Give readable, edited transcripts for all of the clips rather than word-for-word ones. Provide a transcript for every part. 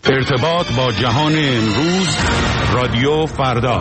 ارتباط با جهان امروز، رادیو فردا.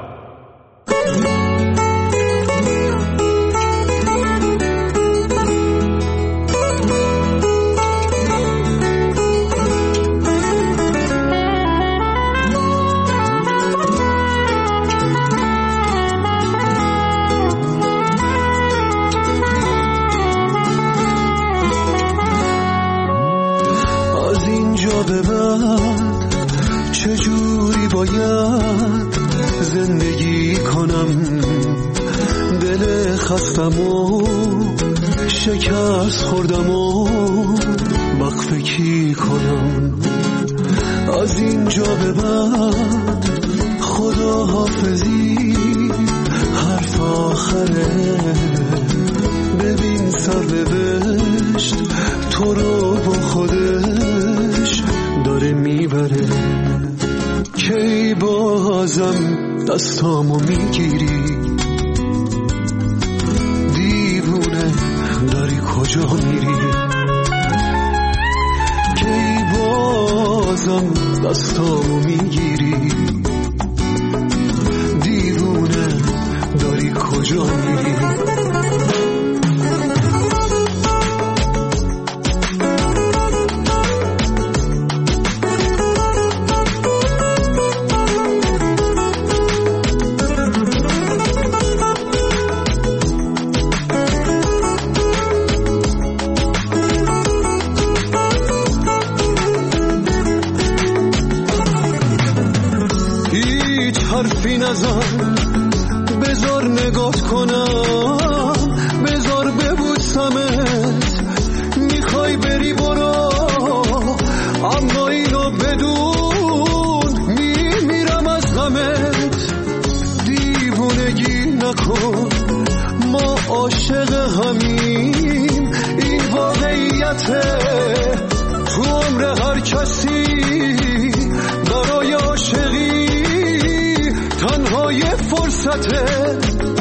از اینجا به بعد چجوری باید زندگی کنم؟ دل خستم و شکست خوردم و وقفه کی کنم؟ از اینجا به بعد خدا حافظی حرف آخره. ببین سر نوشت تو رو با خودش داره میبره. کی بازم دستامو میگیری؟ دیوونه داری کجا میری؟ کی بازم دستامو میگیری؟ دیوونه داری کجا میری؟ حرفی نزن، بذار نگات کنم، بذار ببوسمت. میخوای بری برو، اما اینو بدون میمیرم از غمت. دیوونگی نکن، ما عاشق همیم، این واقعیته. تو عمر هر کسی برای عاشقی تنها یه فرصته.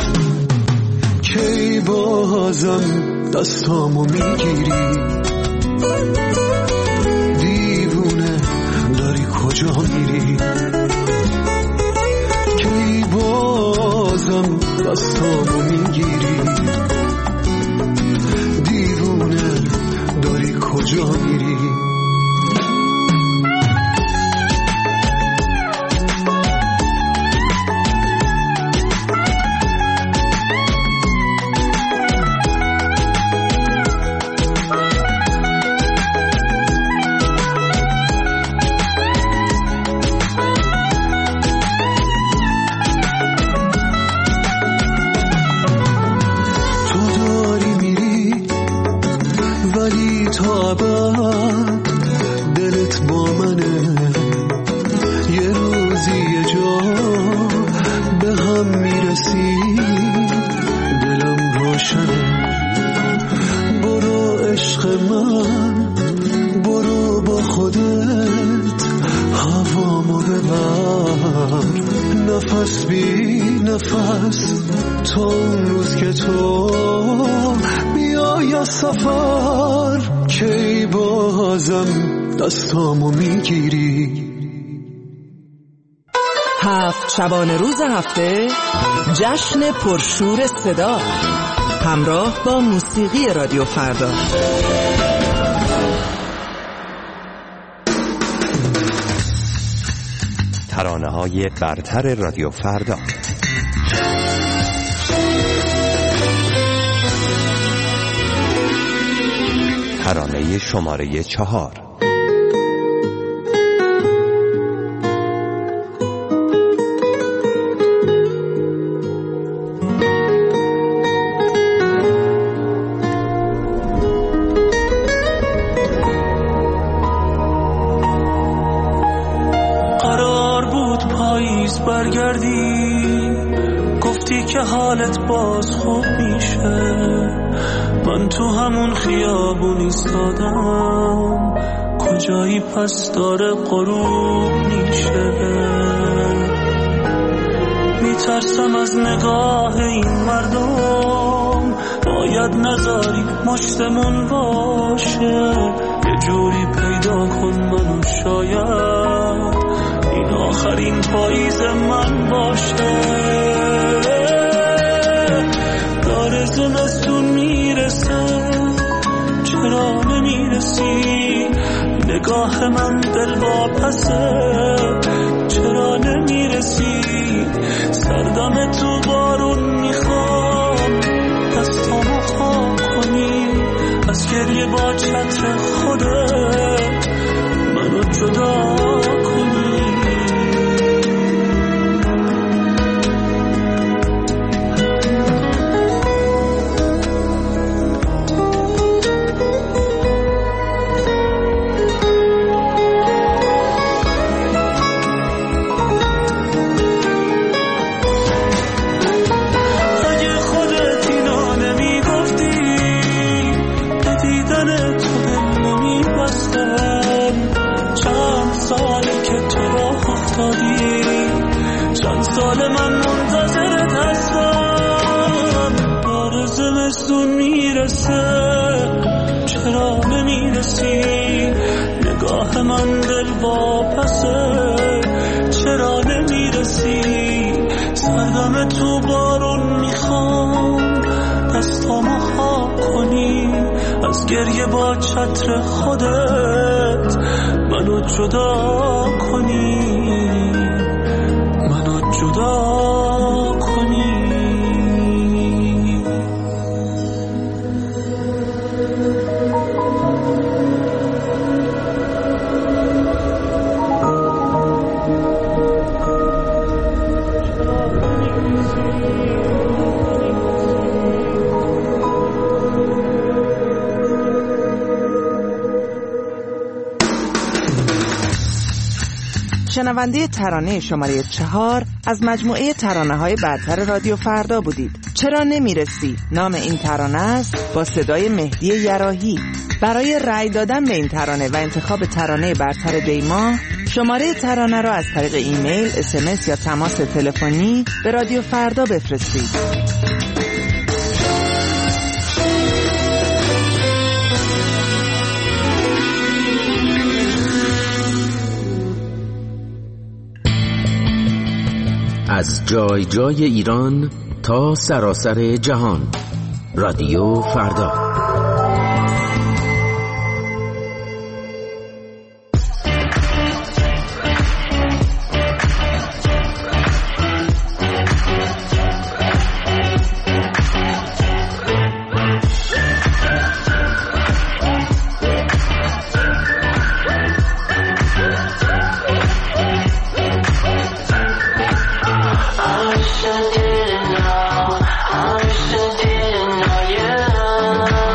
کی بازم دستامو میگیری؟ دیوونه داری کجا میری؟ کی بازم دستامو میگیری؟ دیوونه داری کجا میری؟ تا ابد دلت با منه. یه روزی یه جا به هم میرسی، دلم روشنه. برو عشق من، برو با خودت هوامو ببر. نفس بی نفس تا اون روز که تو بیای از سفر. کی بازم دستامو میگیری؟ 7 شبانه روز هفته جشن پرشور صدا همراه با موسیقی رادیو فردا. ترانه‌های برتر رادیو فردا. ترانه شماره 4. قرار بود پاییز برگردی، گفتی که حالت باز خوب میشه. من تو همون خیابون ایستادم، کجایی پس داره غروب میشه. میترسم از نگاه این مردم، باید نذاری مشتمون باشه. یه جوری پیدا کن منو، شاید پاییز من باشه. داره زمستون میرسه چرا نمیرسی؟ نگاه من دل واپسه چرا نمیرسی؟ سردم تو بارون میخوام دستامو خاک کنی، از گریه با چتر خودت منو جدا کنی. چند سال من منتظرت هستم، داره زمستون میرسه چرا نمیرسی؟ نگاه من دل واپسه چرا نمیرسی؟ سردم تو بارون میخوام دستامو خاک کنی، از گریه با چتر خودت منو جدا کنی، منو جدا کنی. شنونده ترانه شماره 4 از مجموعه ترانه‌های برتر رادیو فردا بودید. چرا نمیرسی؟ نام این ترانه است با صدای مهدی یراحی. برای رأی دادن به این ترانه و انتخاب ترانه برتر دیما، شماره ترانه را از طریق ایمیل، SMS یا تماس تلفنی به رادیو فردا بفرستید. از جای جای ایران تا سراسر جهان، رادیو فردا. I wish I didn't know you.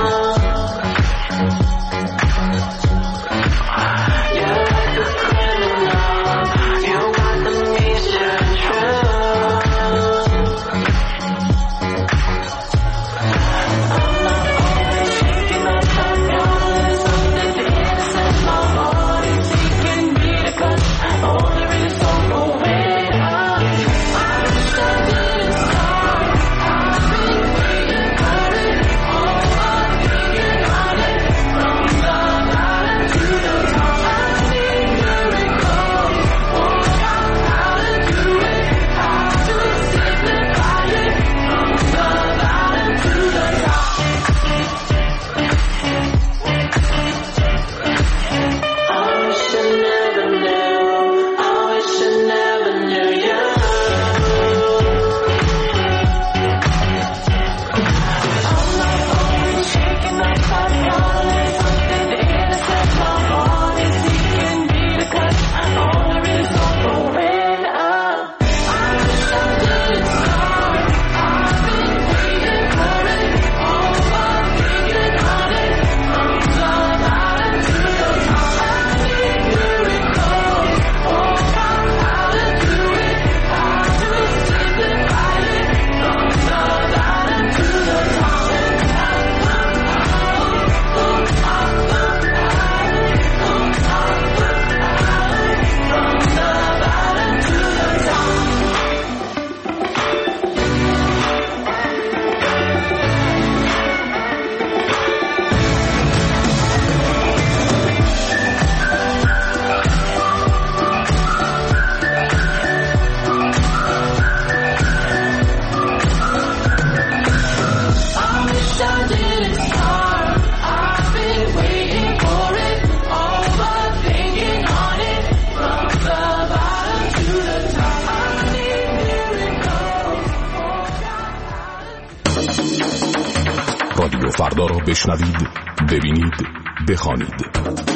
فردا را بشنوید، ببینید، بخوانید.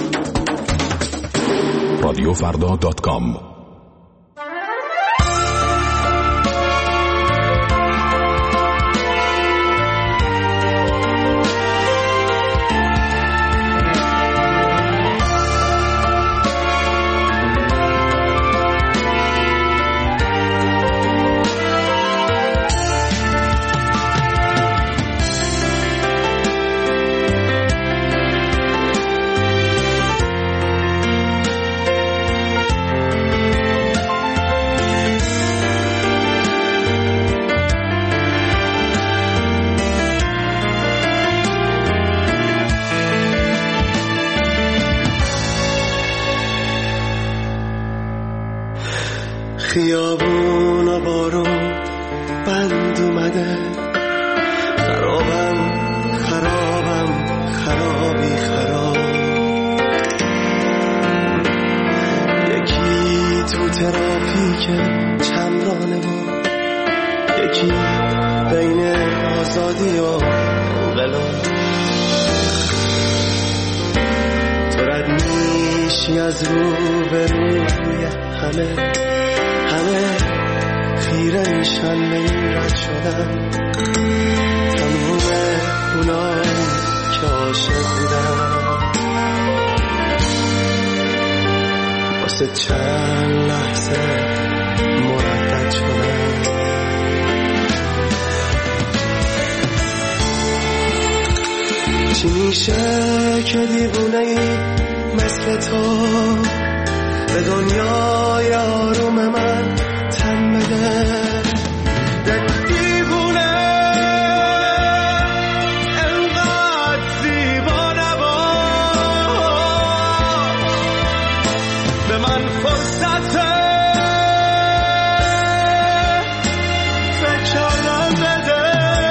رادیوفردا.com. خیابون و بارون بند اومده، خرابم خرابی خراب. یکی تو ترافیک چمرانه و یکی بین آزادی و انقلاب. تو رد میشی از رو به روی همه خیره میشن به این رد شدن. تموم اونایی که عاشق بودن واسه چند لحظه مردد شدن. چی میشه که دیوونه ای مثل تو به دنیای آروم من تن بده؟ دیوونه انقدر زیبا نباش، به من فرصت فکر کردن بده.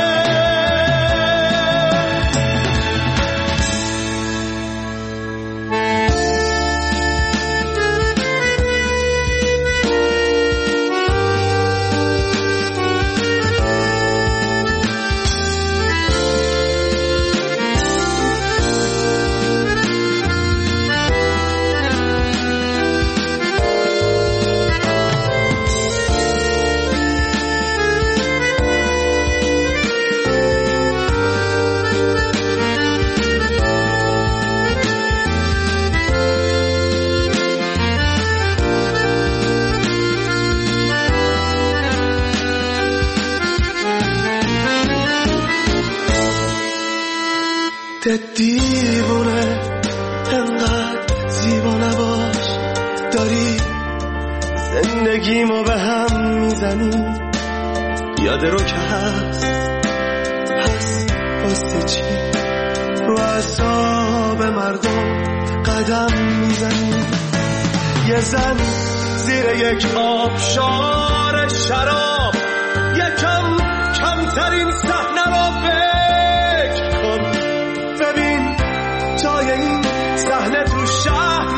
دیوونه انقدر زیبا نباش، داری زندگیمو به هم میزنی. یاد رو که هست پس واسه چی رو اعصاب مردم قدم میزنی؟ یه زن زیر یک آبشار شراب یکم کمترین صحنه رو فکر کن. ببین جای این صحنه تو شهر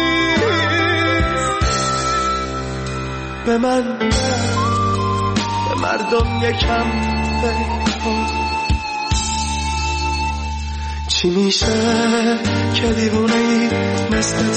نیست. به من به مردم یکم فکر کن. چی میشه که دیوونه‌ای مثل